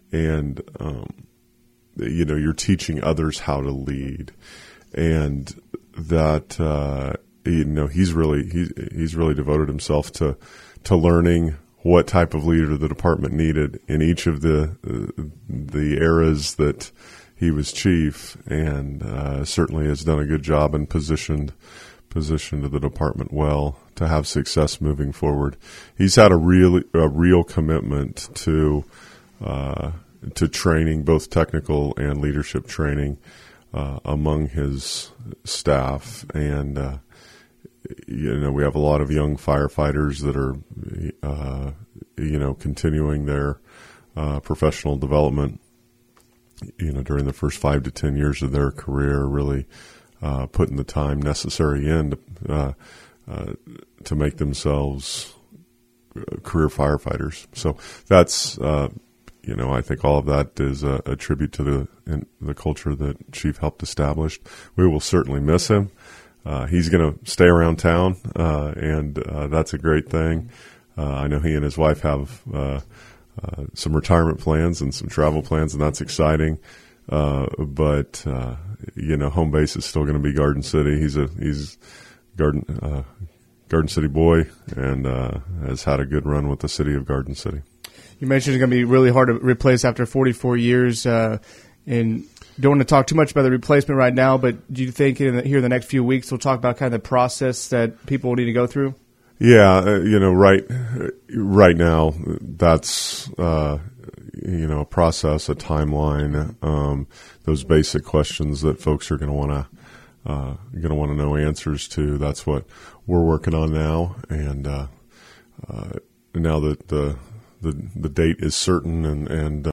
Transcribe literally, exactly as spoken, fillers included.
and um, you know, you're teaching others how to lead, and that uh, you know he's really he's he's really devoted himself to to learning what type of leader the department needed in each of the uh, the eras that he was chief, and uh, certainly has done a good job and positioned positioned the department well to have success moving forward. He's had a real a real commitment to uh, to training, both technical and leadership training, uh, among his staff, and uh, you know we have a lot of young firefighters that are uh, you know continuing their uh, professional development. You know, during the first five to ten years of their career, really uh, putting the time necessary in to, uh, uh, to make themselves career firefighters. So that's, uh, you know, I think all of that is a, a tribute to the in, the culture that Chief helped establish. We will certainly miss him. Uh, he's going to stay around town, uh, and uh, that's a great thing. Uh, I know he and his wife have uh, Uh, some retirement plans and some travel plans, and that's exciting. Uh, but uh, you know, home base is still going to be Garden City. He's a he's Garden uh, Garden City boy, and uh, has had a good run with the city of Garden City. You mentioned it's going to be really hard to replace after forty-four years, uh, and don't want to talk too much about the replacement right now. But do you think in the, here in the next few weeks we'll talk about kind of the process that people will need to go through? Yeah, uh, you know, right, right now, that's, uh, you know, a process, a timeline, um, those basic questions that folks are going to want to, uh, going to want to know answers to. That's what we're working on now. And, uh, uh, now that the, the, the date is certain and, and,